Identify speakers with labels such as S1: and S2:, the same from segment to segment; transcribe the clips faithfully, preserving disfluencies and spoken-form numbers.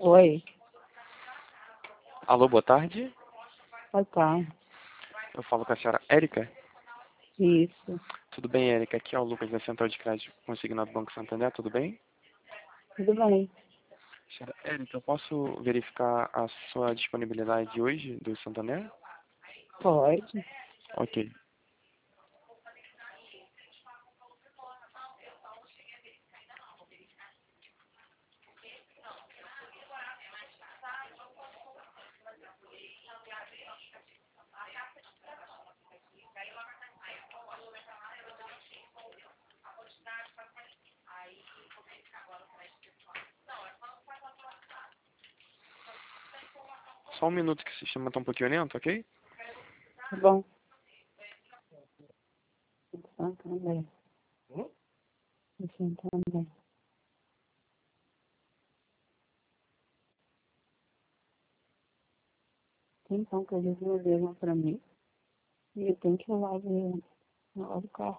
S1: Oi,
S2: Alô, boa tarde.
S1: boa tarde.
S2: Eu falo com a senhora Érica.
S1: Isso,
S2: Tudo bem, Érica? Aqui é o Lucas da Central de Crédito Consignado Banco Santander, tudo bem?
S1: tudo bem.
S2: Senhora Érica, eu posso verificar a sua disponibilidade hoje do Santander?
S1: Pode.
S2: Ok. Só um minuto que o sistema está um pouquinho lento, ok?
S1: Tá bom. Santander. Santander. Então, que eles não ligam pra mim. E eu tenho que ir lá ver na hora do carro.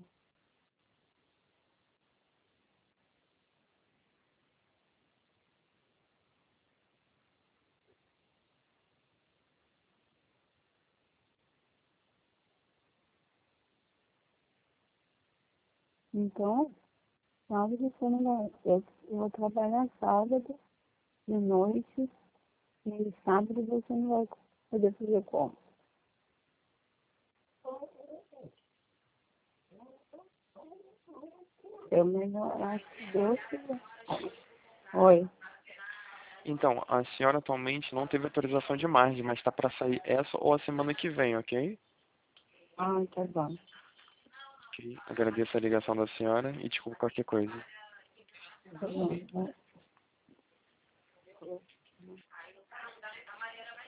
S1: Então, sábado você não vai. Eu, eu vou trabalhar sábado, de noite, e sábado você não vai poder fazer como. Eu melhorar se Deus quiser. Oi.
S2: Então, a senhora atualmente não teve autorização de margem, mas está para sair essa ou a semana que vem, ok?
S1: Ah, tá bom.
S2: Ok. Agradeço a ligação da senhora e desculpa qualquer coisa.
S1: Tá bom.